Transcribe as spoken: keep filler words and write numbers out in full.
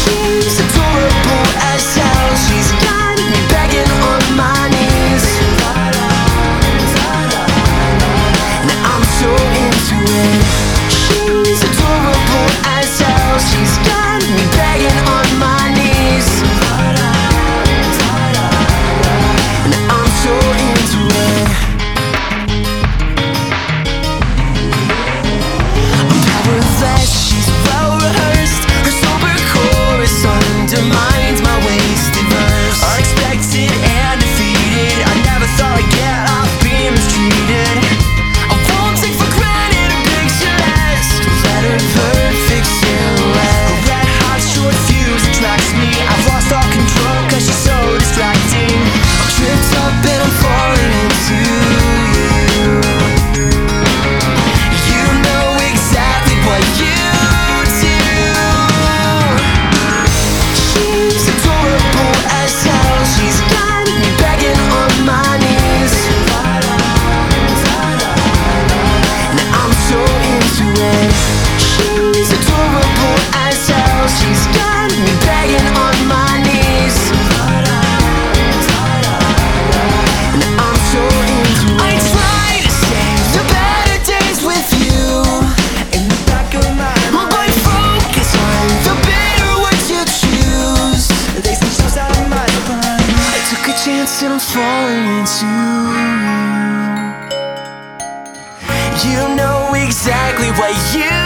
She's adorable as hell. She's got me begging on my knees. Now I'm so into it. She's adorable as hell. She's got me begging on my knees. Now I'm so into it. I'm powerless, she's well rehearsed. Her sober chorus undermines my wasted verse. Unexpected and defeated, I never thought I'd get off being mistreated. I won't take for granted her picturesque, let her perfect silhouette. Her red hot short fuse attracts me. I've lost all control cause she's so distracting. I'm tripped up and I'm falling into you. You know exactly what you do. She's adorable as hell. She's got me begging on my knees. Now I'm so into it. She's adorable as hell. She's got me begging on my knees. Now I'm so into it. I try to save the better days with you in the back of my mind. But focus on the bitter words you choose. They seem so out of my mind. I took a chance and I'm falling into you. You know exactly what you